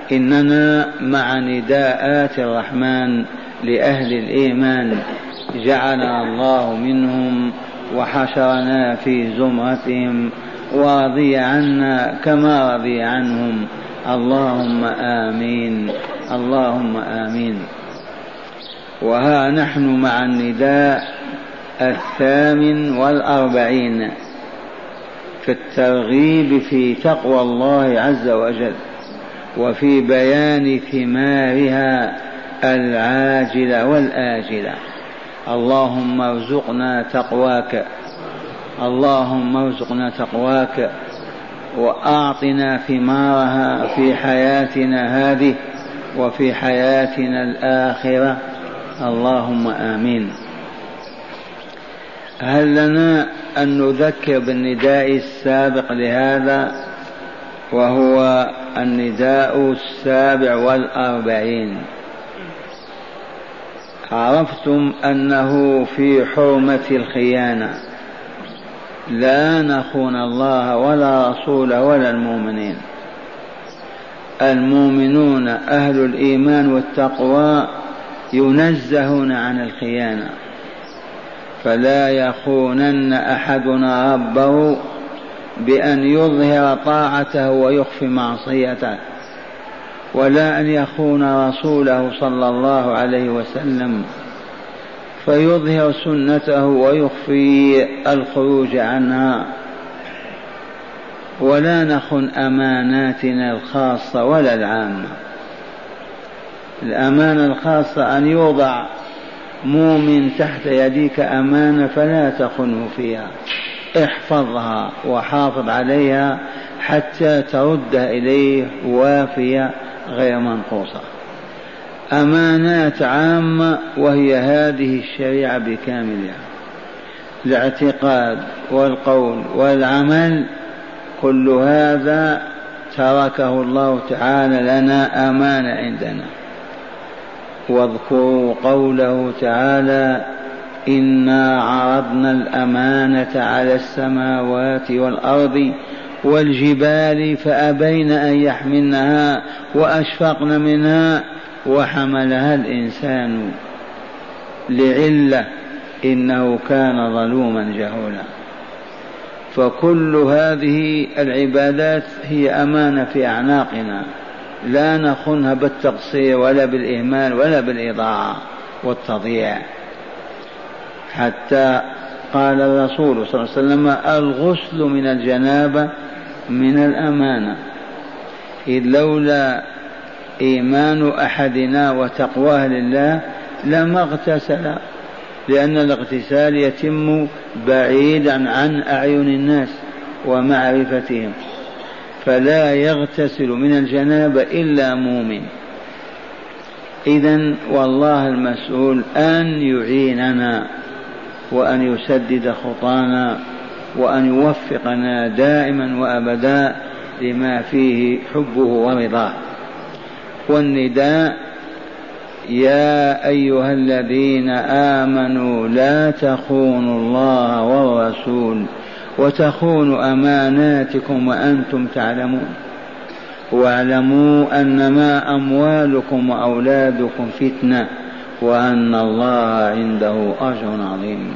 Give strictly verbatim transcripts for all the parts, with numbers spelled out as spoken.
إننا مع نداءات الرحمن لأهل الإيمان جعلنا الله منهم وحشرنا في زمرتهم ورضي عنا كما رضي عنهم. اللهم آمين اللهم آمين. وها نحن مع النداء الثامن والأربعين في الترغيب في تقوى الله عز وجل وفي بيان ثمارها العاجلة والآجلة. اللهم ارزقنا تقواك اللهم ارزقنا تقواك وأعطنا ثمارها في حياتنا هذه وفي حياتنا الآخرة. اللهم آمين. هل لنا أن نذكر بالنداء السابق لهذا وهو النداء السابع والأربعين؟ عرفتم أنه في حرمة الخيانة، لا نخون الله ولا رسوله ولا المؤمنين. المؤمنون أهل الإيمان والتقوى ينزهون عن الخيانة، فلا يخونن أحدنا ربه بأن يظهر طاعته ويخفي معصيته، ولا أن يخون رسوله صلى الله عليه وسلم فيظهر سنته ويخفي الخروج عنها، ولا نخن أماناتنا الخاصة ولا العامة. الأمانة الخاصة أن يوضع مؤمن تحت يديك أمانة فلا تخنه فيها، احفظها وحافظ عليها حتى تردها إليه وافية غير منقوصة. أمانات عامة وهي هذه الشريعة بكاملها، الاعتقاد والقول والعمل، كل هذا تركه الله تعالى لنا أمانة عندنا. واذكروا قوله تعالى: إنا عرضنا الأمانة على السماوات والأرض والجبال فأبين أن يحملنها وأشفقن منها وحملها الإنسان لعلة إنه كان ظلوما جهولا. فكل هذه العبادات هي أمانة في أعناقنا، لا نخونها بالتقصير ولا بالإهمال ولا بالإضاعة والتضييع. حتى قال الرسول صلى الله عليه وسلم: الغسل من الجنابة من الأمانة. إذ لولا إيمان أحدنا وتقواه لله لما اغتسل، لأن الاغتسال يتم بعيدا عن أعين الناس ومعرفتهم، فلا يغتسل من الجنابة إلا مؤمن. إذن والله المسؤول أن يعيننا وأن يسدد خطانا وأن يوفقنا دائما وأبدا لما فيه حبه ورضاه. والنداء: يا أيها الذين آمنوا لا تخونوا الله والرسول وتخونوا أماناتكم وأنتم تعلمون واعلموا أنما أموالكم وأولادكم فتنة وأن الله عنده أجر عظيم.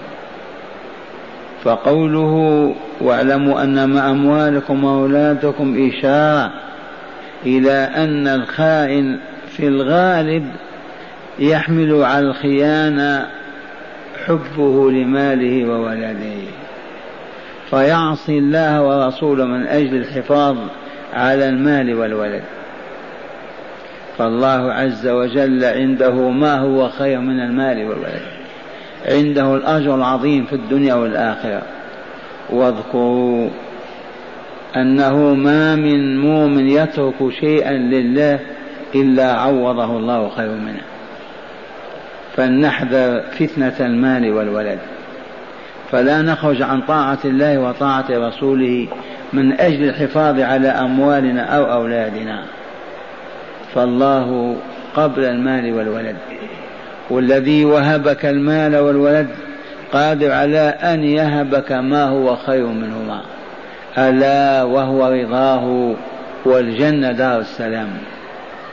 فقوله واعلموا أنما أموالكم وأولادكم إشارة إلى أن الخائن في الغالب يحمل على الخيانة حبه لماله وولده، فيعصي الله ورسوله من أجل الحفاظ على المال والولد. فالله عز وجل عنده ما هو خير من المال والولد، عنده الأجر العظيم في الدنيا والآخرة. واذكروا أنه ما من مؤمن يترك شيئا لله إلا عوضه الله خير منه. فلنحذر فتنة المال والولد، فلا نخرج عن طاعة الله وطاعة رسوله من أجل الحفاظ على أموالنا أو أولادنا. فالله قبل المال والولد، والذي وهبك المال والولد قادر على أن يهبك ما هو خير منهما، ألا وهو رضاه والجنة دار السلام.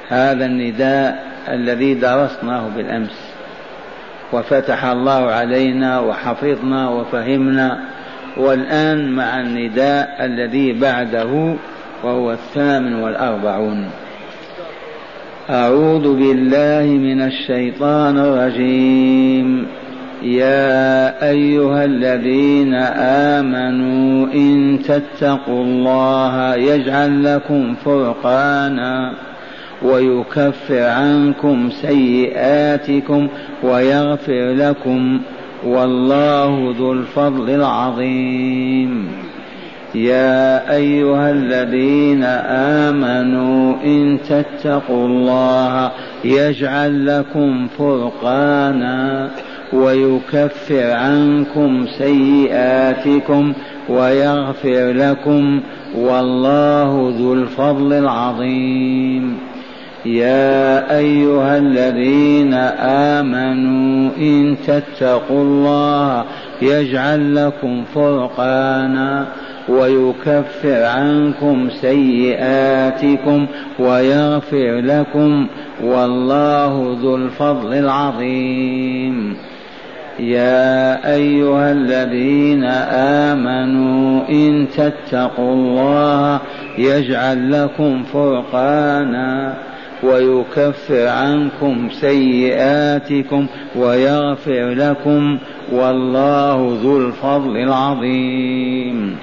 هذا النداء الذي درسناه بالأمس وفتح الله علينا وحفظنا وفهمنا، والآن مع النداء الذي بعده وهو الثامن والأربعون. أعوذ بالله من الشيطان الرجيم. يا أيها الذين آمنوا إن تتقوا الله يجعل لكم فرقانا ويكفر عنكم سيئاتكم ويغفر لكم والله ذو الفضل العظيم. يا أيها الذين آمنوا إن تتقوا الله يجعل لكم فرقانا ويكفر عنكم سيئاتكم ويغفر لكم والله ذو الفضل العظيم. يا أيها الذين آمنوا إن تتقوا الله يجعل لكم فرقانا ويكفر عنكم سيئاتكم ويغفر لكم والله ذو الفضل العظيم. يا أيها الذين آمنوا إن تتقوا الله يجعل لكم فرقانا ويكفر عنكم سيئاتكم ويغفر لكم والله ذو الفضل العظيم.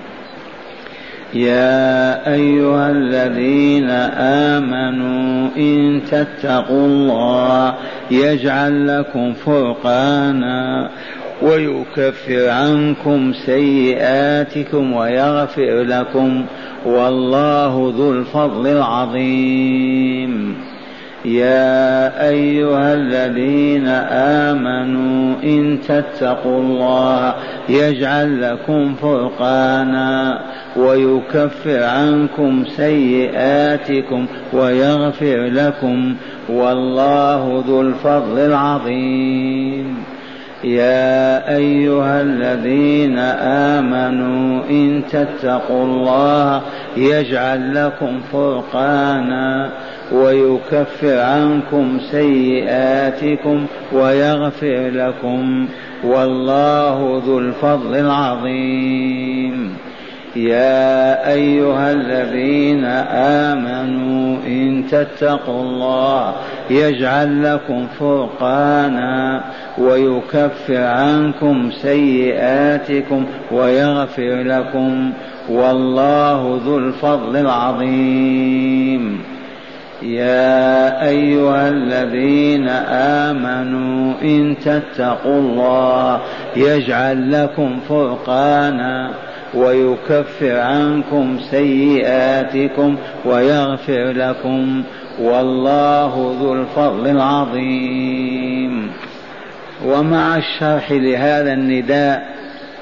يا أيها الذين آمنوا إن تتقوا الله يجعل لكم فرقانا ويكفر عنكم سيئاتكم ويغفر لكم والله ذو الفضل العظيم. يا أيها الذين آمنوا إن تتقوا الله يجعل لكم فرقانا ويكفر عنكم سيئاتكم ويغفر لكم والله ذو الفضل العظيم. يا أيها الذين آمنوا إن تتقوا الله يجعل لكم فرقانا ويكفر عنكم سيئاتكم ويغفر لكم والله ذو الفضل العظيم. يا أيها الذين آمنوا إن تتقوا الله يجعل لكم فرقانا ويكفر عنكم سيئاتكم ويغفر لكم والله ذو الفضل العظيم. يا أيها الذين آمنوا إن تتقوا الله يجعل لكم فرقانا ويكفر عنكم سيئاتكم ويغفر لكم والله ذو الفضل العظيم. ومع الشرح لهذا النداء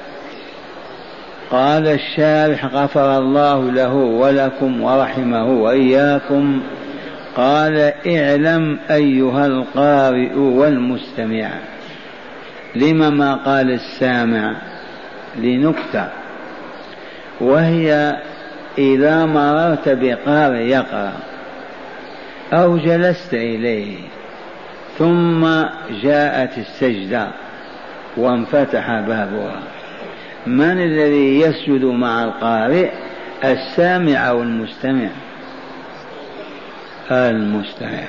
قال الشارح غفر الله له ولكم ورحمه وإياكم، قال: اعلم أيها القارئ والمستمع. لما ما قال السامع؟ لنكتة، وهي إذا مررت بقارئ يقرأ أو جلست إليه ثم جاءت السجدة وانفتح بابها، من الذي يسجد مع القارئ؟ السامع أو المستمع؟ المستمع.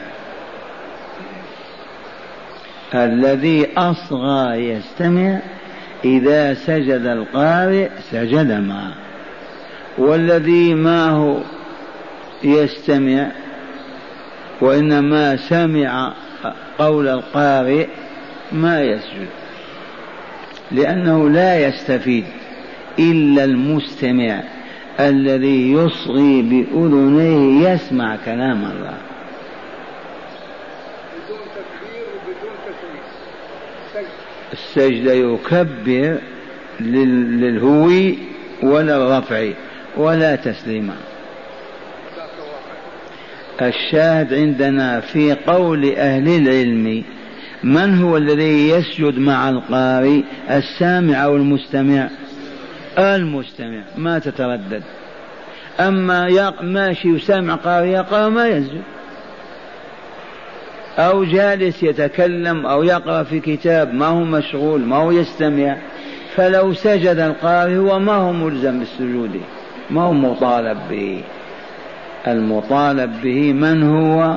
الذي أصغى يستمع، إذا سجد القارئ سجد معه، والذي ما هو يستمع وإنما سمع قول القارئ ما يسجد، لأنه لا يستفيد إلا المستمع الذي يصغي بأذنيه يسمع كلام الله. السجدة يكبر للهوي ولا الرفع ولا تسليما. الشاهد عندنا في قول أهل العلم من هو الذي يسجد مع القارئ؟ السامع أو المستمع؟ المستمع، ما تتردد. أما ماشي يسامع قارئ يقرأ ما يسجد، أو جالس يتكلم أو يقرأ في كتاب ما هو مشغول ما هو يستمع، فلو سجد القارئ هو ما هو ملزم بالسجود، ما هو مطالب به. المطالب به من هو؟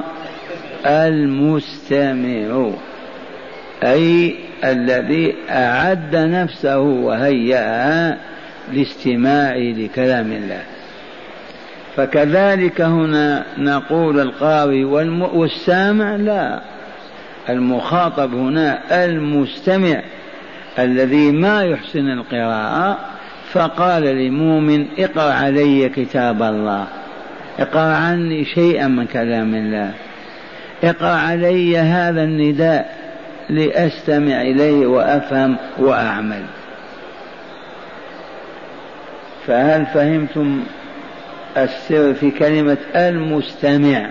المستمع، أي الذي أعد نفسه وهيأها لاستماع لكلام الله. فكذلك هنا نقول القارئ والسامع لا، المخاطب هنا المستمع الذي ما يحسن القراءة، فقال لمؤمن اقرأ علي كتاب الله، اقرأ عني شيئا من كلام الله، اقرأ علي هذا النداء لأستمع إليه وأفهم وأعمل. فهل فهمتم السر في كلمة المستمع؟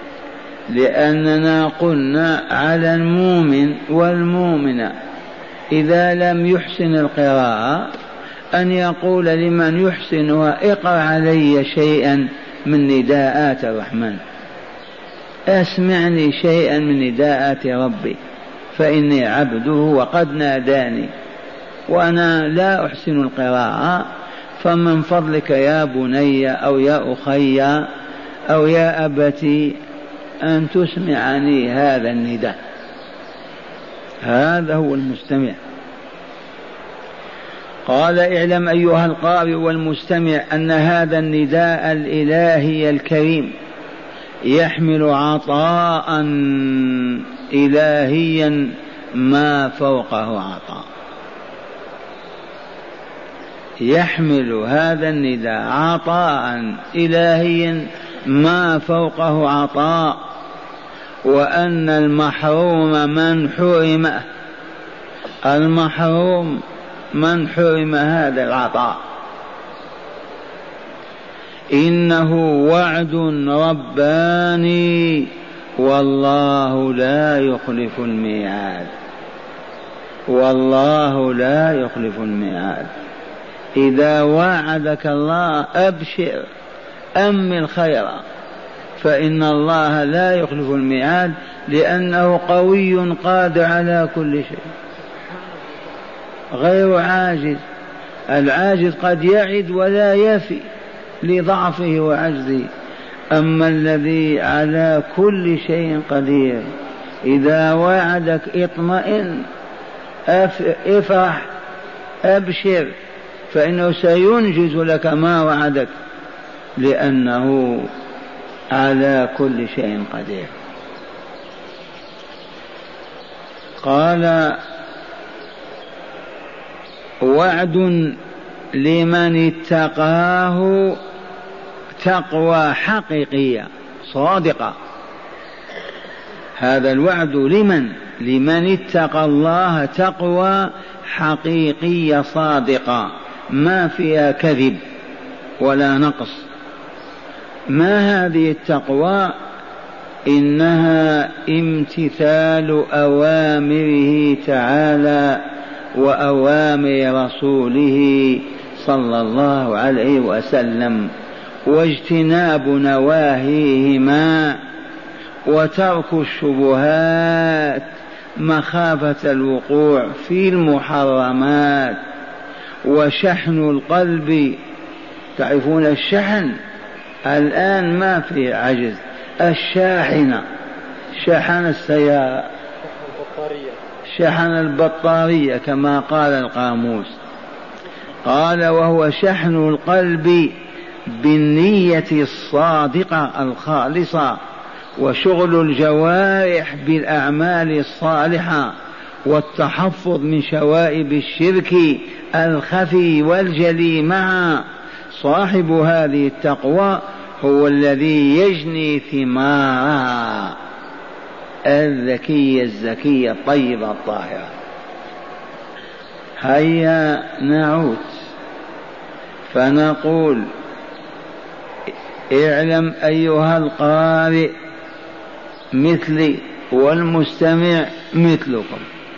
لأننا قلنا على المؤمن والمؤمنة إذا لم يحسن القراءة أن يقول لمن يحسنها اقرأ علي شيئا من نداءات الرحمن، أسمعني شيئا من نداءات ربي فإني عبده وقد ناداني وأنا لا أحسن القراءة، فمن فضلك يا بني أو يا أخي أو يا أبتي أن تسمعني هذا النداء. هذا هو المستمع. قال اعلم أيها القارئ والمستمع أن هذا النداء الإلهي الكريم يحمل عطاء إلهيا ما فوقه عطاء. يحمل هذا النداء عطاء إلهيا ما فوقه عطاء، وأن المحروم من حرمه، المحروم من حرم هذا العطاء. إنه وعد رباني والله لا يخلف الميعاد، والله لا يخلف الميعاد. إذا وعدك الله أبشر أمل خيرا، فإن الله لا يخلف الميعاد لأنه قوي قادر على كل شيء غير عاجز. العاجز قد يعد ولا يفي لضعفه وعجزه، أما الذي على كل شيء قدير إذا وعدك اطمئن افرح أبشر، فإنه سينجز لك ما وعدك لأنه على كل شيء قدير. قال وعد لمن اتقاه تقوى حقيقية صادقة. هذا الوعد لمن؟ لمن اتقى الله تقوى حقيقية صادقة ما فيها كذب ولا نقص. ما هذه التقوى؟ إنها امتثال أوامره تعالى وأوامر رسوله صلى الله عليه وسلم، واجتناب نواهيهما، وترك الشبهات مخافة الوقوع في المحرمات، وشحن القلب. تعرفون الشحن الآن ما في عجز، الشاحنة شحن السيارة شحن البطارية كما قال القاموس. قال وهو شحن القلب بالنية الصادقة الخالصة، وشغل الجوارح بالأعمال الصالحة، والتحفظ من شوائب الشرك الخفي والجلي معا. صاحب هذه التقوى هو الذي يجني ثمارها الذكية الزكية الطيبة الطاهرة. هيا نعود فنقول اعلم أيها القارئ مثلي والمستمع مثلكم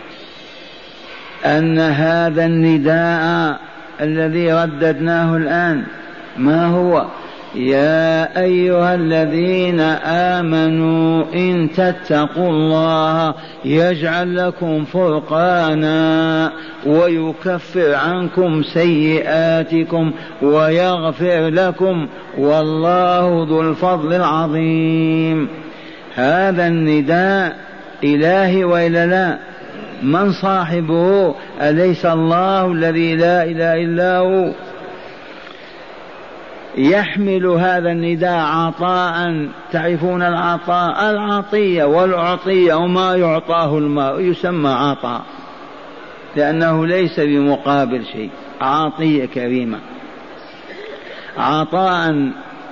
أن هذا النداء الذي رددناه الآن ما هو؟ يا أيها الذين آمنوا إن تتقوا الله يجعل لكم فرقانا ويكفر عنكم سيئاتكم ويغفر لكم والله ذو الفضل العظيم. هذا النداء إلهي وإلا لا؟ من صاحبه؟ أليس الله الذي لا إله إلا هو؟ يحمل هذا النداء عطاء. تعرفون العطاء؟ العطية والعطية وما يعطاه الماء يسمى عطاء، لأنه ليس بمقابل شيء، عطية كريمة عطاء.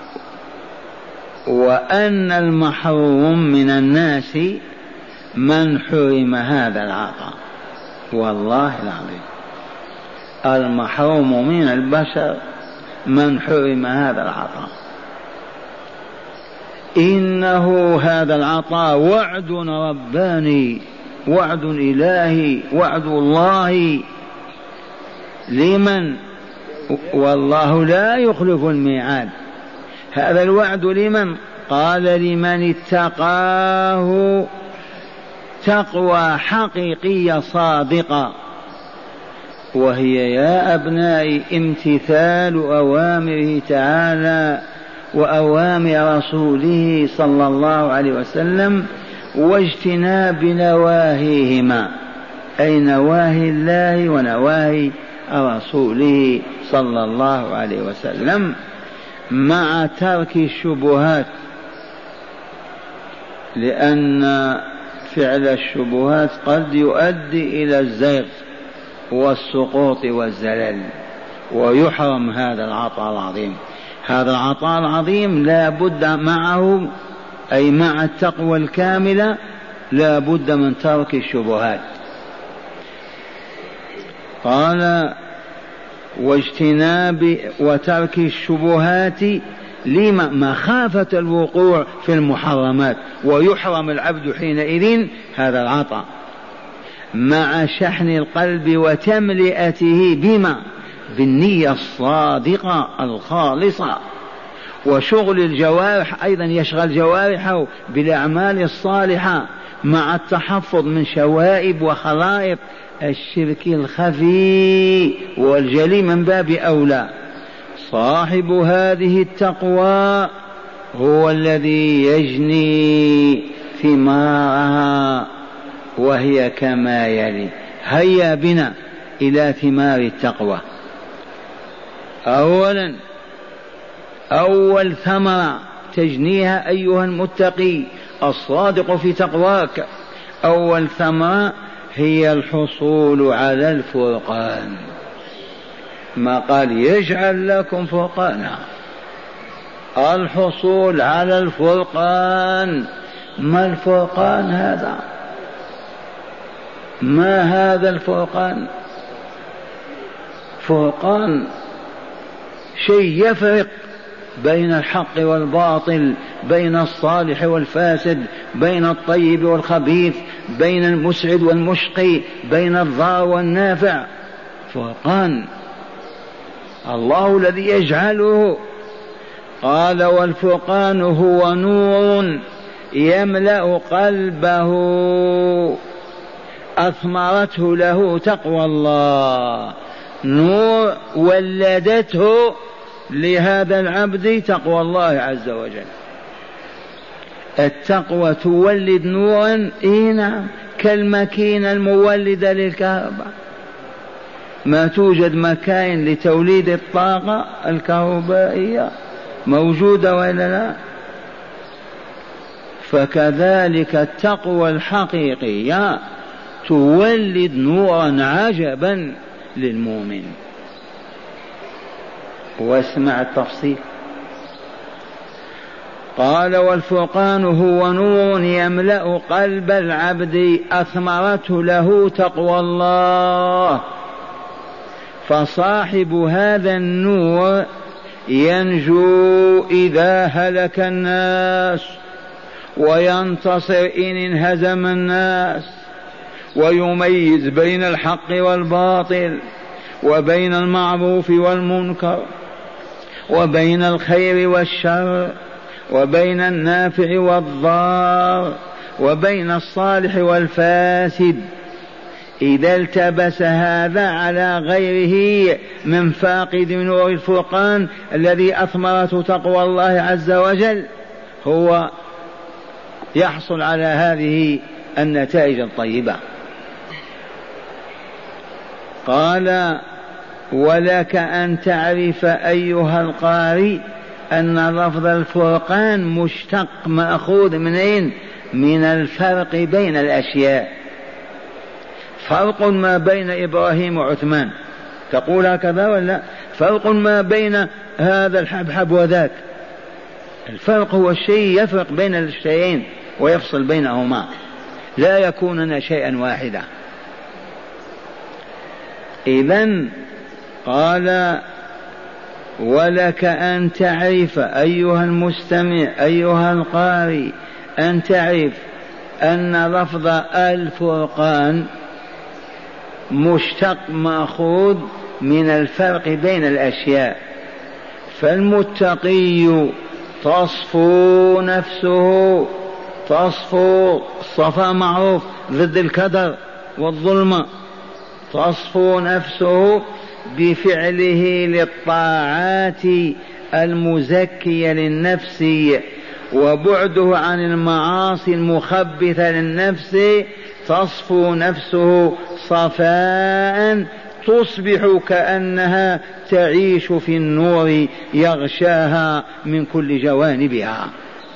وأن المحروم من الناس من حرم هذا العطاء، والله العظيم المحروم من البشر من حرم هذا العطاء. إنه هذا العطاء وعد رباني، وعد إلهي، وعد الله لمن؟ والله لا يخلف الميعاد. هذا الوعد لمن؟ قال لمن اتقاه تقوى حقيقية صادقة، وهي يا أبنائي امتثال أوامره تعالى وأوامر رسوله صلى الله عليه وسلم واجتناب نواهيهما، أي نواهي الله ونواهي رسوله صلى الله عليه وسلم، مع ترك الشبهات، لأن فعل الشبهات قد يؤدي إلى الزيغ والسقوط والزلل، ويحرم هذا العطاء العظيم. هذا العطاء العظيم لا بد معه، أي مع التقوى الكاملة لا بد من ترك الشبهات. قال واجتناب وترك الشبهات لما؟ مخافة الوقوع في المحرمات، ويحرم العبد حينئذ هذا العطاء، مع شحن القلب وتملئته بما؟ بالنية الصادقة الخالصة، وشغل الجوارح أيضا، يشغل جوارحه بالأعمال الصالحة مع التحفظ من شوائب وخلائط الشرك الخفي والجلي من باب أولى. صاحب هذه التقوى هو الذي يجني ثمارها، وهي كما يلي. هيا بنا إلى ثمار التقوى. أولا، أول ثمرة تجنيها أيها المتقي الصادق في تقواك، أول ثمرة هي الحصول على الفرقان. ما قال يجعل لكم فرقانا؟ الحصول على الفرقان. ما الفرقان هذا؟ ما هذا الفرقان؟ فرقان شيء يفرق بين الحق والباطل، بين الصالح والفاسد، بين الطيب والخبيث، بين المسعد والمشقي، بين الضار والنافع. فرقان الله الذي يجعله. قال والفرقان هو نور يملأ قلبه أثمرته له تقوى الله. نور ولدته لهذا العبد تقوى الله عز وجل. التقوى تولد نورا، إيه نعم، كالماكينة المولدة للكهرباء. ما توجد مكاين لتوليد الطاقة الكهربائية موجودة ولا لا؟ فكذلك التقوى الحقيقية تولد نورا عجبا للمؤمن. واسمع التفصيل. قال والفرقان هو نور يملأ قلب العبد أثمرته له تقوى الله. فصاحب هذا النور ينجو إذا هلك الناس، وينتصر إن انهزم الناس، ويميز بين الحق والباطل، وبين المعروف والمنكر، وبين الخير والشر، وبين النافع والضار، وبين الصالح والفاسد. إذا التبس هذا على غيره من فاقد نور الفرقان الذي أثمرته تقوى الله عز وجل، هو يحصل على هذه النتائج الطيبة. قال: ولك أن تعرف أيها القارئ أن لفظ الفرقان مشتق مأخوذ منين؟ من الفرق بين الأشياء. فرق ما بين إبراهيم وعثمان، تقول هكذا ولا؟ فرق ما بين هذا الحبحب وذاك. الفرق هو الشيء يفرق بين الشيئين ويفصل بينهما، لا يكونن شيئا واحدا. إذن قال: ولك أن تعرف أيها المستمع أيها القارئ أن تعرف أن لفظ الفرقان مشتق مأخوذ من الفرق بين الأشياء. فالمتقي تصفو نفسه، تصفو، الصفاء معروف ضد الكدر والظلمة، تصفو نفسه بفعله للطاعات المزكية للنفس، وبعده عن المعاصي المخبثة للنفس. تصفو نفسه صفاء تصبح كأنها تعيش في النور يغشاها من كل جوانبها.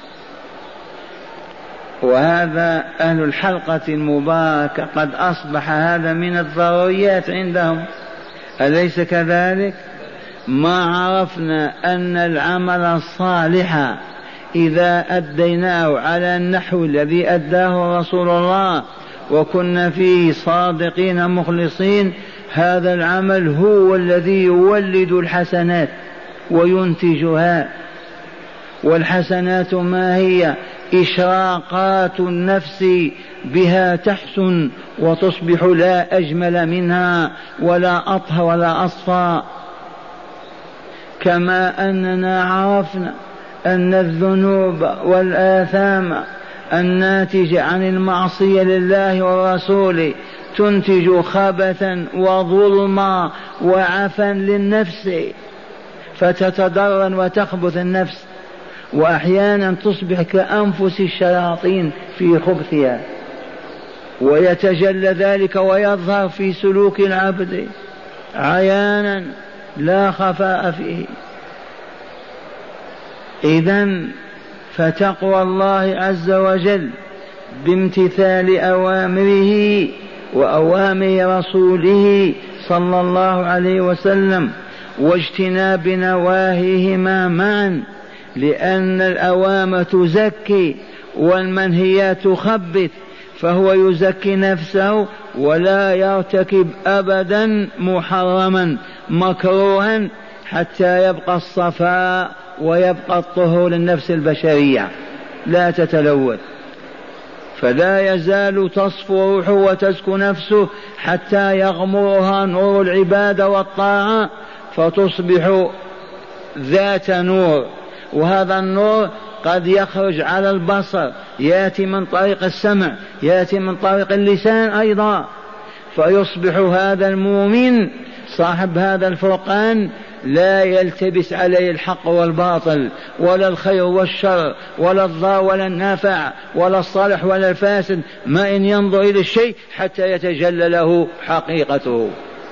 وهذا أهل الحلقة المباركة قد أصبح هذا من الضروريات عندهم، أليس كذلك؟ ما عرفنا أن العمل الصالح إذا أديناه على النحو الذي أداه رسول الله وكنا فيه صادقين مخلصين، هذا العمل هو الذي يولد الحسنات وينتجها. والحسنات ما هي؟ إشراقات النفس، بها تحسن وتصبح لا أجمل منها ولا أطهر ولا أصفى. كما أننا عرفنا أن الذنوب والآثام الناتجة عن المعصية لله والرسول تنتج خبثا وظلما وعفا للنفس، فتتضرر وتخبث النفس، وأحيانا تصبح كأنفس الشياطين في خبثها، ويتجلى ذلك ويظهر في سلوك العبد عيانا لا خفاء فيه. إذن فتقوى الله عز وجل بامتثال أوامره وأوامر رسوله صلى الله عليه وسلم واجتناب نواهيهما معا، لأن الأوامر تزكي والمنهيات تخبث، فهو يزكي نفسه ولا يرتكب أبدا محرما مكروها حتى يبقى الصفاء ويبقى الطهور للنفس البشرية لا تتلوث. فلا يزال تصفو روحه وتزكو نفسه حتى يغمرها نور العبادة والطاعة فتصبح ذات نور. وهذا النور قد يخرج على البصر، يأتي من طريق السمع، يأتي من طريق اللسان أيضا، فيصبح هذا المؤمن صاحب هذا الفرقان لا يلتبس عليه الحق والباطل ولا الخير والشر ولا الضار ولا النافع ولا الصالح ولا الفاسد، ما إن ينظر إلى الشيء حتى يتجلى له حقيقته.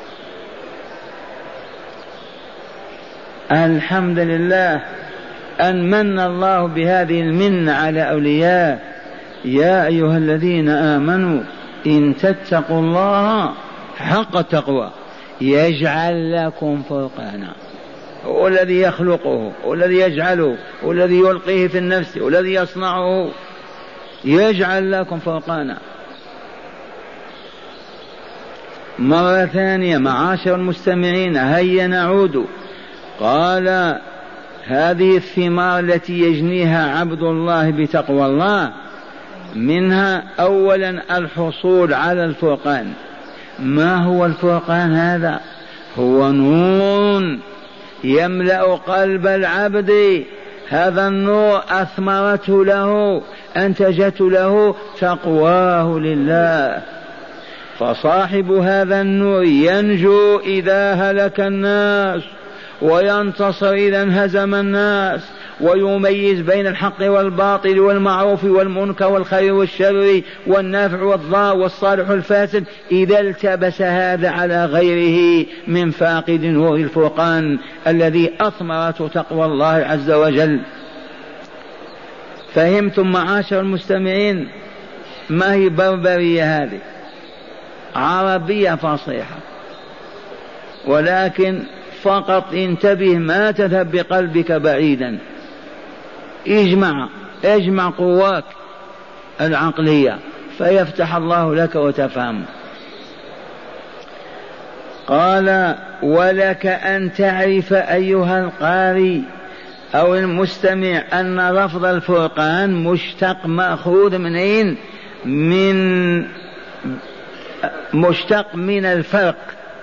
الحمد لله أن من الله بهذه المنة على أولياء. يا أيها الذين آمنوا إن تتقوا الله حق التقوى يجعل لكم فرقانا. هو الذي يخلقه، هو الذي يجعله، هو الذي يلقيه في النفس، هو الذي يصنعه، يجعل لكم فرقانا. مرة ثانية معاشر المستمعين هيا نعود. قال هذه الثمار التي يجنيها عبد الله بتقوى الله، منها أولا الحصول على الفرقان. ما هو الفرقان هذا؟ هو نور يملأ قلب العبد. هذا النور أثمرته له، أنتجت له تقواه لله. فصاحب هذا النور ينجو إذا هلك الناس، وينتصر إذا انهزم الناس، ويميز بين الحق والباطل والمعروف والمنكر والخير والشر والنافع والضار والصالح والفاسد إذا التبس هذا على غيره من فاقد نور الفرقان الذي أثمرته تقوى الله عز وجل. فهمتم معاشر المستمعين؟ ما هي بربرية هذه؟ عربية فصيحة، ولكن فقط انتبه ما تذهب بقلبك بعيدا. اجمع اجمع قواك العقلية فيفتح الله لك وتفهم. قال ولك أن تعرف أيها القارئ أو المستمع أن لفظ الفرقان مشتق مأخوذ منين؟ من مشتق من الفرق.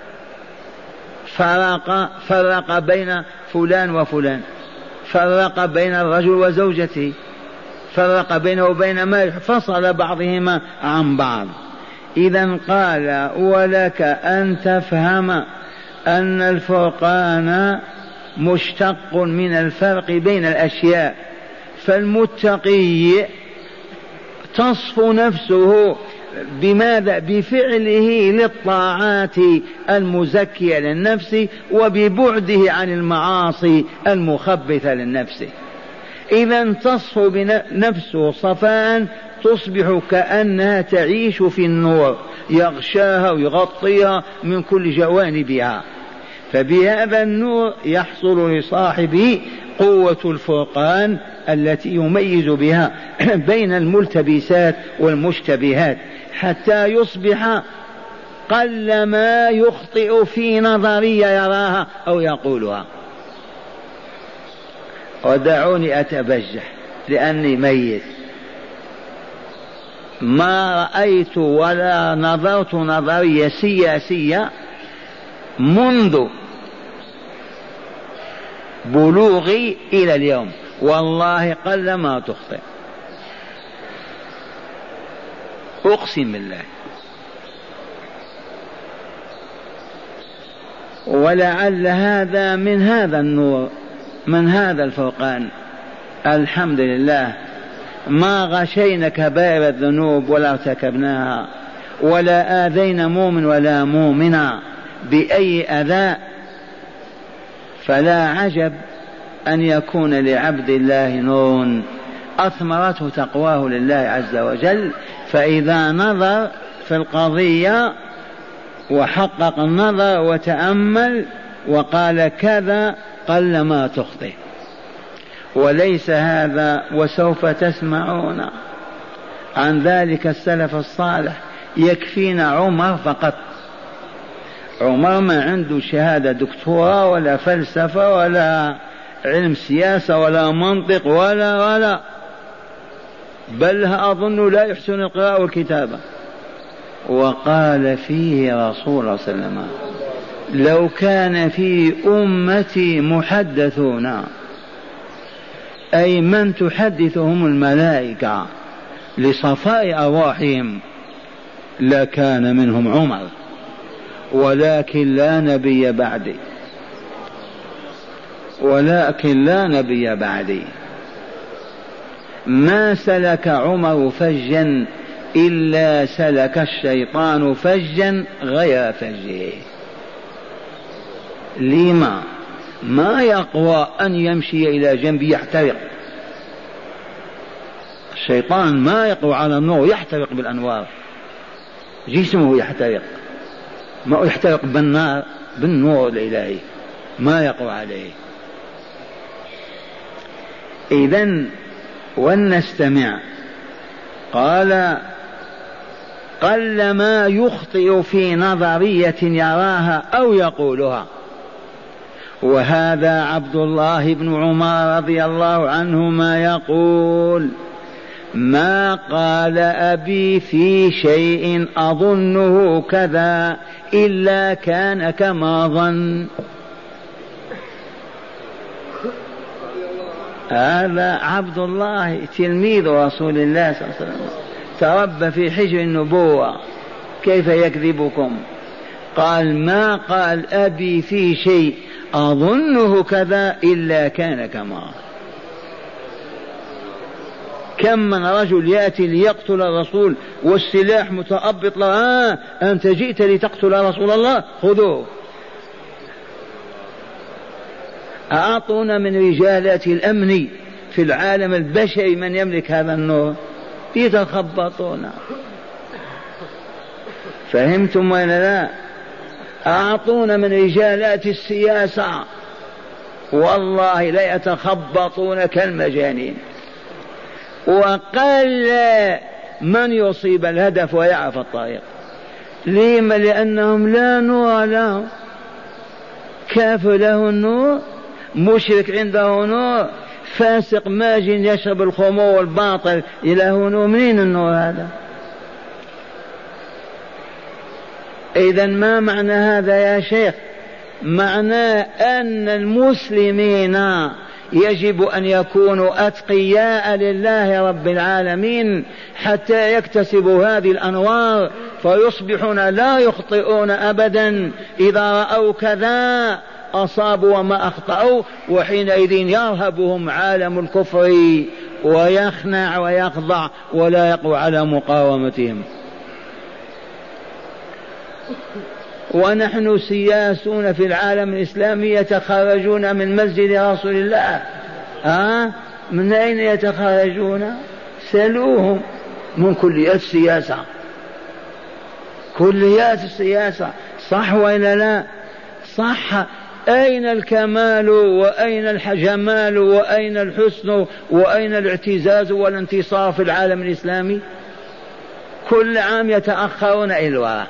فرق فرق بين فلان وفلان، فرق بين الرجل وزوجته، فرق بينه وبين ماله، فصل بعضهما عن بعض. إذن قال ولك أن تفهم أن الفرقان مشتق من الفرق بين الأشياء. فالمتقي تصفو نفسه بماذا؟ بفعله للطاعات المزكية للنفس وببعده عن المعاصي المخبثة للنفس. إذا تصفو بنفسه صفاء تصبح كأنها تعيش في النور يغشاها ويغطيها من كل جوانبها. فبهذا النور يحصل لصاحبه قوة الفرقان التي يميز بها بين الملتبسات والمشتبهات، حتى يصبح قل ما يخطئ في نظرية يراها أو يقولها. ودعوني أتبجح لأني ميت، ما رأيت ولا نظرت نظرية سياسية منذ بلوغي إلى اليوم، والله قل ما تخطئ، أقسم بالله. ولعل هذا من هذا النور، من هذا الفرقان. الحمد لله ما غشينا كبائر الذنوب ولا ارتكبناها، ولا آذينا مؤمن ولا مؤمنا بأي أذى. فلا عجب أن يكون لعبد الله نور أثمرته تقواه لله عز وجل. فإذا نظر في القضية وحقق النظر وتأمل وقال كذا قل ما تخطئ. وليس هذا، وسوف تسمعون عن ذلك السلف الصالح. يكفينا عمر فقط. عمر ما عنده شهادة دكتوراه ولا فلسفة ولا علم سياسة ولا منطق ولا ولا بل أظن لا يحسن القراءة والكتابة. وقال فيه رسول الله صلى الله عليه وسلم لو كان في أمتي محدثون، أي من تحدثهم الملائكة لصفاء أرواحهم، لكان منهم عمر، ولكن لا نبي بعدي، ولكن لا نبي بعدي. ما سلك عمر فجا إلا سلك الشيطان فجا غير فجه. لما؟ ما يقوى أن يمشي إلى جنبه يحترق. الشيطان ما يقوى على النور، يحترق بالأنوار، جسمه يحترق، ما يحترق بالنار بالنور الإلهي، ما يقوى عليه. إذن ولنستمع. قال قل ما يخطئ في نظرية يراها أو يقولها. وهذا عبد الله بن عمر رضي الله عنهما يقول ما قال أبي في شيء أظنه كذا إلا كان كما ظن. هذا عبد الله تلميذ رسول الله صلى الله عليه وسلم، تربى في حجر النبوة، كيف يكذبكم؟ قال ما قال أبي في شيء أظنه كذا إلا كان كما. كم من رجل يأتي ليقتل الرسول والسلاح متأبط له، آه أنت جئت لتقتل رسول الله، خذوه. أعطونا من رجالات الأمن في العالم البشري من يملك هذا النور، يتخبطون. فهمتم ولا لا؟ أعطونا من رجالات السياسة، والله لا يتخبطون كالمجانين. وقل من يصيب الهدف ويعرف الطريق. لما؟ لأنهم لا نور لهم. كافر له النور، مشرك عنده نور، فاسق ماجن يشرب الخمور والباطل له نور. منين النور هذا؟ إذن ما معنى هذا يا شيخ؟ معناه أن المسلمين يجب أن يكونوا أتقياء لله رب العالمين حتى يكتسبوا هذه الأنوار فيصبحون لا يخطئون أبدا. إذا رأوا كذا أصابوا وما أخطأوا، وحينئذ يرهبهم عالم الكفر ويخنع ويخضع ولا يقوى على مقاومتهم. ونحن سياسون في العالم الإسلامي يتخرجون من مسجد رسول الله. ها؟ من أين يتخرجون؟ سلوهم من كليات السياسة، كليات السياسة، صح ولا لا؟ صح. أين الكمال وأين الجمال وأين الحسن وأين الاعتزاز والانتصار في العالم الإسلامي؟ كل عام يتأخرون إلى الوراء.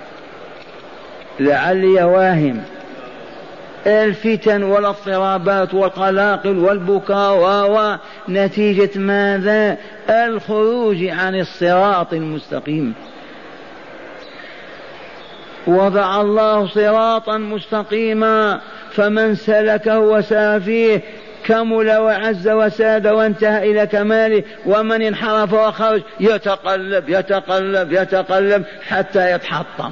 لعلي واهم. الفتن والاضطرابات والقلاقل والبكاء ونتيجة ماذا؟ الخروج عن الصراط المستقيم. وضع الله صراطا مستقيما فمن سلكه وسار فيه كمل وعز وساد وانتهى إلى كماله، ومن انحرف وخرج يتقلب يتقلب يتقلب حتى يتحطم.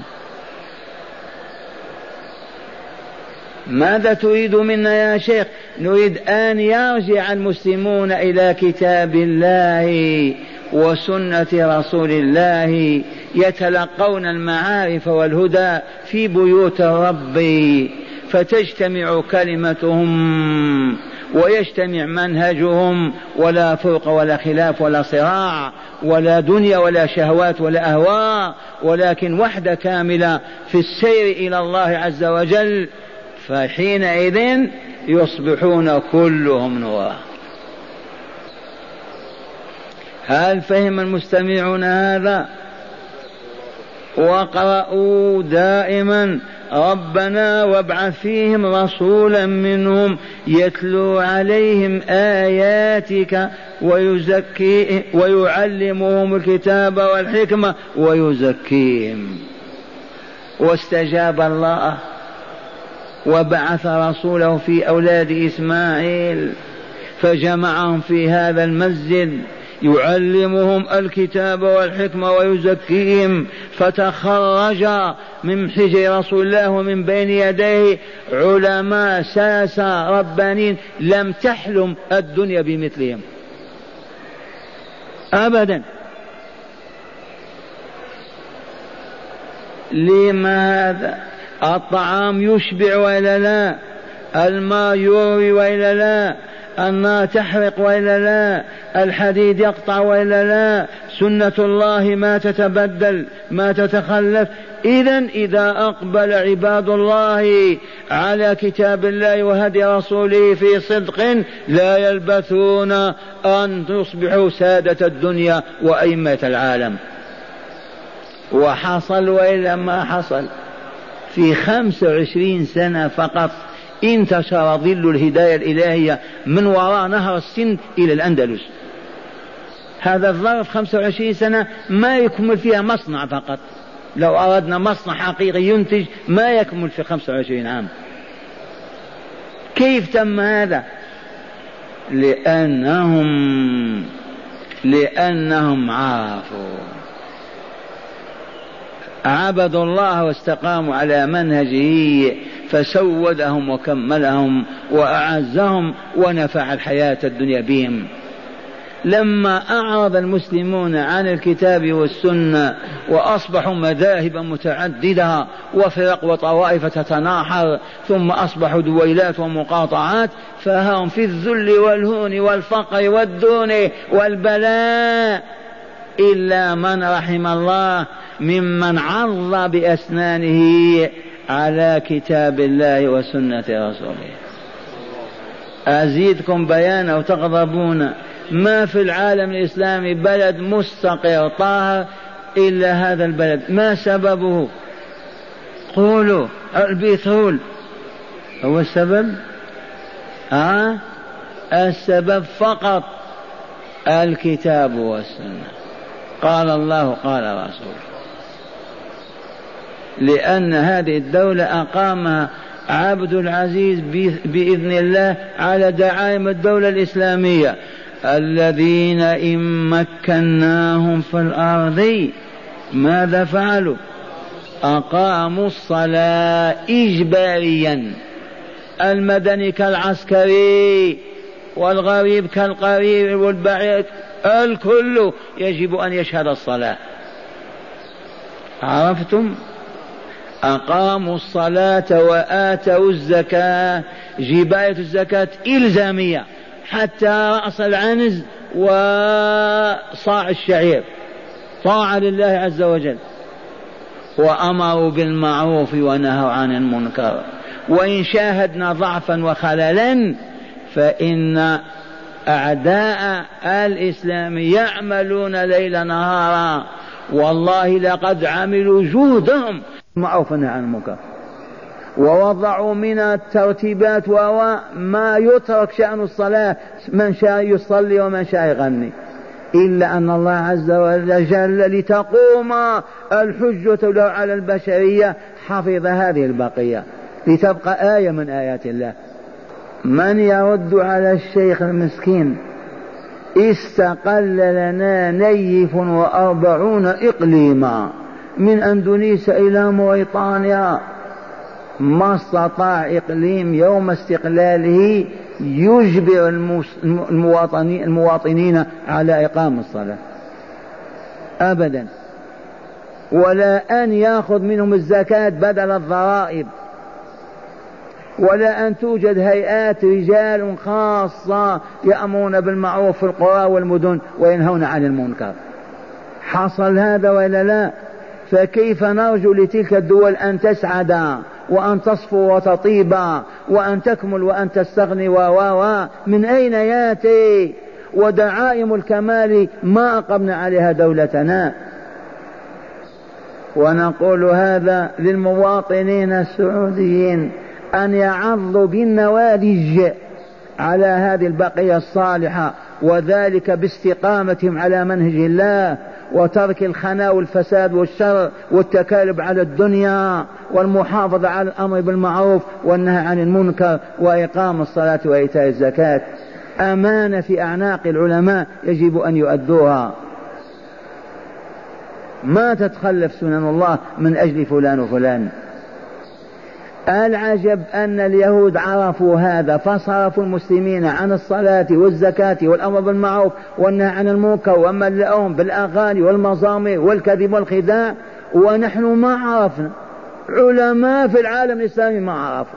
ماذا تريد منا يا شيخ؟ نريد أن يرجع المسلمون إلى كتاب الله وسنة رسول الله، يتلقون المعارف والهدى في بيوت الرب، فتجتمع كلمتهم ويجتمع منهجهم، ولا فرق ولا خلاف ولا صراع ولا دنيا ولا شهوات ولا أهواء، ولكن وحدة كاملة في السير إلى الله عز وجل. فحينئذ يصبحون كلهم نورا. هل فهم المستمعون هذا؟ وقرأوا دائما ربنا وابعث فيهم رسولا منهم يتلو عليهم آياتك ويزكي ويعلمهم الكتاب والحكمة ويزكيهم. واستجاب الله وبعث رسوله في أولاد إسماعيل فجمعهم في هذا المسجد يعلمهم الكتاب والحكمة ويزكيهم، فتخرج من حجر رسول الله ومن بين يديه علماء ساسة ربانين لم تحلم الدنيا بمثلهم أبدا. لماذا؟ الطعام يشبع وإلا لا؟ الماء يروي وإلا لا؟ النار تحرق وإلا لا؟ الحديد يقطع وإلا لا؟ سنة الله ما تتبدل ما تتخلف. إذن إذا أقبل عباد الله على كتاب الله وهدي رسوله في صدق لا يلبثون أن تصبحوا سادة الدنيا وأئمة العالم. وحصل وإلا ما حصل؟ في خمس وعشرين سنة فقط انتشر ظل الهداية الإلهية من وراء نهر السند إلى الأندلس. هذا الظرف خمس وعشرين سنة ما يكمل فيها مصنع فقط. لو أردنا مصنع حقيقي ينتج ما يكمل في خمس وعشرين عام. كيف تم هذا؟ لأنهم لأنهم عرفوا عبدوا الله واستقاموا على منهجه فسودهم وكملهم وأعزهم ونفع الحياة الدنيا بهم. لما أعرض المسلمون عن الكتاب والسنة وأصبحوا مذاهب متعددة وفرق وطوائف تتناحر ثم أصبحوا دويلات ومقاطعات فهم في الذل والهون والفقر والدون والبلاء إلا من رحم الله ممن عض بأسنانه على كتاب الله وسنة رسوله. أزيدكم بيانا وتغضبون. ما في العالم الإسلامي بلد مستقر طاهر إلا هذا البلد. ما سببه؟ قولوا. البترول هو السبب؟ آه؟ السبب فقط الكتاب والسنة. قال الله قال رسول. لأن هذه الدولة أقامها عبد العزيز بإذن الله على دعائم الدولة الإسلامية. الذين إن مكناهم في الأرض ماذا فعلوا؟ أقاموا الصلاة إجباريا. المدني كالعسكري والغريب كالقريب والبعيد الكل يجب أن يشهد الصلاة. عرفتم؟ أقاموا الصلاة وآتوا الزكاة. جباية الزكاة إلزامية حتى رأس العنز وصاع الشعير طاعة لله عز وجل. وأمروا بالمعروف ونهوا عن المنكر. وإن شاهدنا ضعفا وخللا فإن أعداء الإسلام يعملون ليل نهارا والله لقد عملوا جهدهم معروف ونهوا عن المنكر ووضعوا من الترتيبات وما يترك شأن الصلاة. من شاء يصلي ومن شاء يغني إلا أن الله عز وجل لتقوم الحجة له على البشرية حفظ هذه البقية لتبقى آية من آيات الله. من يرد على الشيخ المسكين؟ استقل لنا نيف وأربعون إقليما من أندونيسيا إلى موريطانيا. ما استطاع إقليم يوم استقلاله يجبر المواطنين, المواطنين على إقامة الصلاة أبدا، ولا أن يأخذ منهم الزكاة بدل الضرائب، ولا أن توجد هيئات رجال خاصة يأمرون بالمعروف في القرى والمدن وينهون عن المنكر. حصل هذا ولا لا؟ فكيف نرجو لتلك الدول أن تسعد وأن تصفو وتطيب وأن تكمل وأن تستغني و من أين ياتي؟ ودعائم الكمال ما أقمنا عليها دولتنا. ونقول هذا للمواطنين السعوديين أن يعضوا بالنوالج على هذه البقية الصالحة، وذلك باستقامتهم على منهج الله وترك الخنا والفساد والشر والتكالب على الدنيا والمحافظة على الأمر بالمعروف والنهي عن المنكر وإقام الصلاة وإيتاء الزكاة. أمانة في أعناق العلماء يجب أن يؤدوها. ما تتخلف سنن الله من أجل فلان وفلان. العجب أن اليهود عرفوا هذا فصرفوا المسلمين عن الصلاة والزكاة والأمر بالمعروف والنهي عن المنكر وملأهم بالأغاني والمزامير والكذب والخداع، ونحن ما عرفنا. علماء في العالم الإسلامي ما عرفوا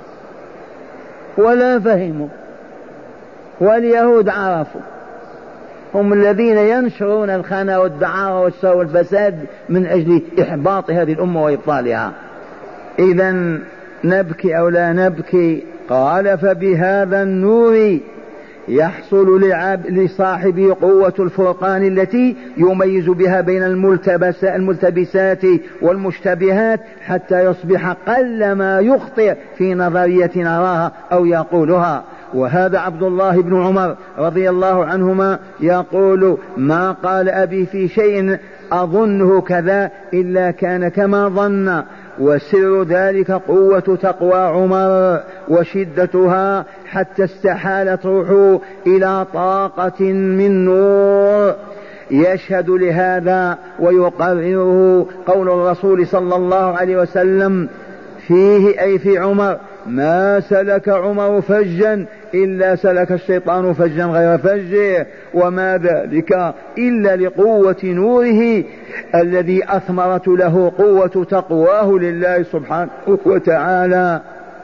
ولا فهموا، واليهود عرفوا. هم الذين ينشرون الخنا والدعارة والشر والفساد من أجل إحباط هذه الأمة وإبطالها. إذا نبكي أو لا نبكي؟ قال فبهذا النور يحصل لصاحبه قوة الفرقان التي يميز بها بين الملتبس الملتبسات والمشتبهات حتى يصبح قل ما يخطئ في نظرية نراها أو يقولها. وهذا عبد الله بن عمر رضي الله عنهما يقول: ما قال أبي في شيء أظنه كذا إلا كان كما ظن، وسر ذلك قوة تقوى عمر وشدتها حتى استحالت روحه إلى طاقة من نور. يشهد لهذا ويقرره قول الرسول صلى الله عليه وسلم فيه أي في عمر: ما سلك عمر فجا إلا سلك الشيطان فجا غير فجه، وما ذلك إلا لقوة نوره الذي أثمرت له قوة تقواه لله سبحانه وتعالى.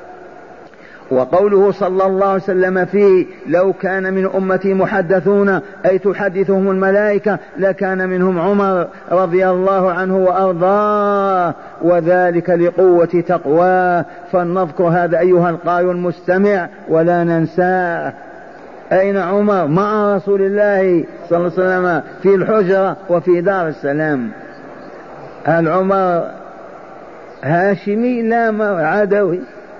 وقوله صلى الله عليه وسلم فيه: لو كان من أمتي محدثون أي تحدثهم الملائكة لكان منهم عمر رضي الله عنه وأرضاه، وذلك لقوة تقواه. فلنذكر هذا أيها القارئ المستمع ولا ننساه. أين عمر؟ مع رسول الله صلى الله عليه وسلم في الحجرة وفي دار السلام. هل عمر هاشمي؟ لا، عدوي.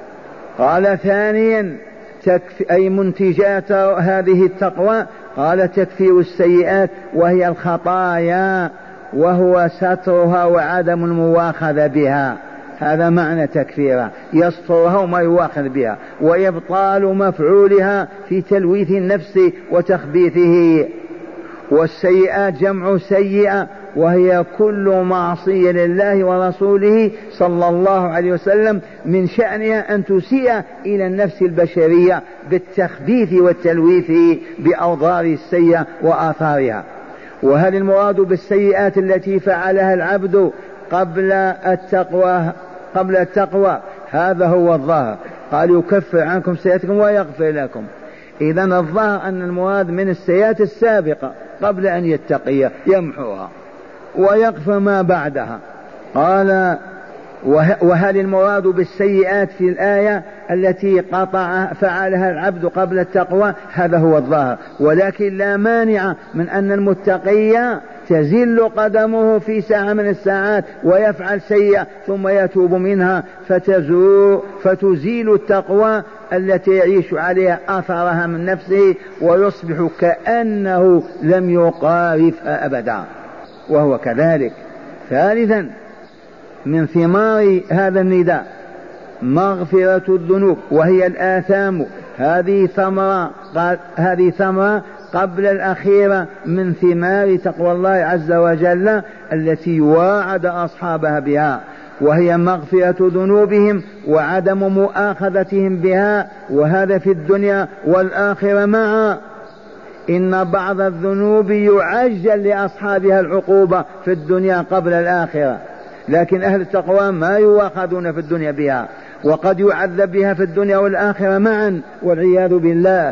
قال ثانيا تكفي أي منتجات هذه التقوى، قال تكفير السيئات وهي الخطايا، وهو سترها وعدم المواخذة بها. هذا معنى تكفيرها، يسترها وما يواخذ بها، ويبطال مفعولها في تلويث النفس وتخبيثه. والسيئات جمع سيئة، وهي كل معصية لله ورسوله صلى الله عليه وسلم من شأنها أن تسيء إلى النفس البشرية بالتخبيث والتلويث بأوضار السيئة وآثارها. وهل المراد بالسيئات التي فعلها العبد قبل التقوى قبل التقوى؟ هذا هو الظاهر. قال: يكفر عنكم سيئاتكم ويغفر لكم. إذن الظاهر أن المراد من السيئات السابقة قبل أن يتقي يمحوها ويغفر ما بعدها. قال: وهل المراد بالسيئات في الآية التي قطع فعلها العبد قبل التقوى؟ هذا هو الظاهر، ولكن لا مانع من أن المتقي تزل قدمه في ساعة من الساعات ويفعل سيئة ثم يتوب منها فتزول فتزيل التقوى التي يعيش عليها أثرها من نفسه ويصبح كأنه لم يقارفها أبدا، وهو كذلك. ثالثا من ثمار هذا النداء مغفرة الذنوب وهي الآثام. هذه ثمرة هذه ثمرة قبل الأخيرة من ثمار تقوى الله عز وجل التي واعد أصحابها بها، وهي مغفرة ذنوبهم وعدم مؤاخذتهم بها، وهذا في الدنيا والآخرة معا. إن بعض الذنوب يعجل لأصحابها العقوبة في الدنيا قبل الآخرة، لكن أهل التقوى ما يؤاخذون في الدنيا بها، وقد يعذب بها في الدنيا والآخرة معا والعياذ بالله.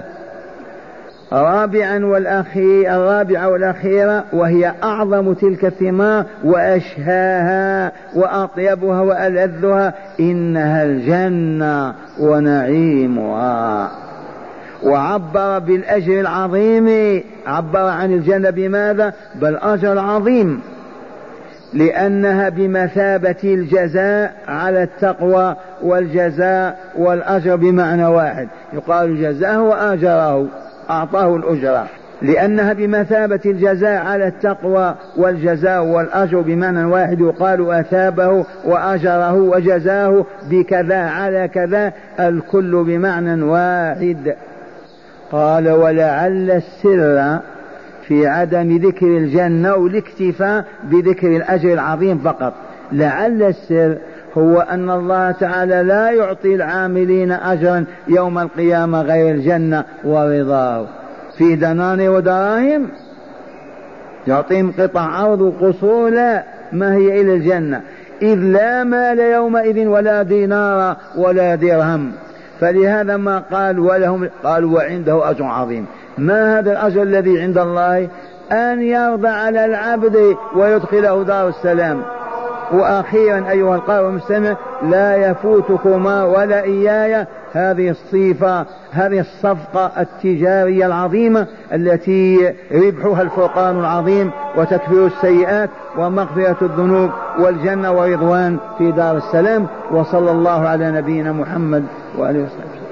رابعا والأخير الرابعة والأخيرة وهي أعظم تلك الثمار وأشهاها وأطيبها وألذها، إنها الجنة ونعيمها. وعبر بالأجر العظيم، عبر عن الجنة بماذا؟ بل أجر العظيم، لأنها بمثابة الجزاء على التقوى، والجزاء والأجر بمعنى واحد، يقال جزاه وآجره، أعطاه الأجرة، لأنها بمثابة الجزاء على التقوى، والجزاء والأجر بمعنى واحد، يقال أثابه وأجره وجزاه بكذا على كذا، الكل بمعنى واحد. قال: ولعل السر في عدم ذكر الجنة والاكتفاء بذكر الأجر العظيم فقط. لعل السر هو أن الله تعالى لا يعطي العاملين أجرا يوم القيامة غير الجنة ورضاه، في دنانير ودراهم يعطيهم قطع أرض وقصور، لا، ما هي إلى الجنة، إذ لا مال يومئذ ولا دينار ولا درهم. فلهذا ما قال ولهم، قال وعنده أجر عظيم. ما هذا الأجر الذي عند الله؟ أن يرضى على العبد ويدخله دار السلام. وأخيرا أيها القارئ المستمع، لا يفوتكما ولا إياي هذه الصفة، هذه الصفقة التجارية العظيمة التي ربحها الفرقان العظيم وتكفير السيئات ومغفرة الذنوب والجنة ورضوان في دار السلام. وصلى الله على نبينا محمد وآله وصحبه.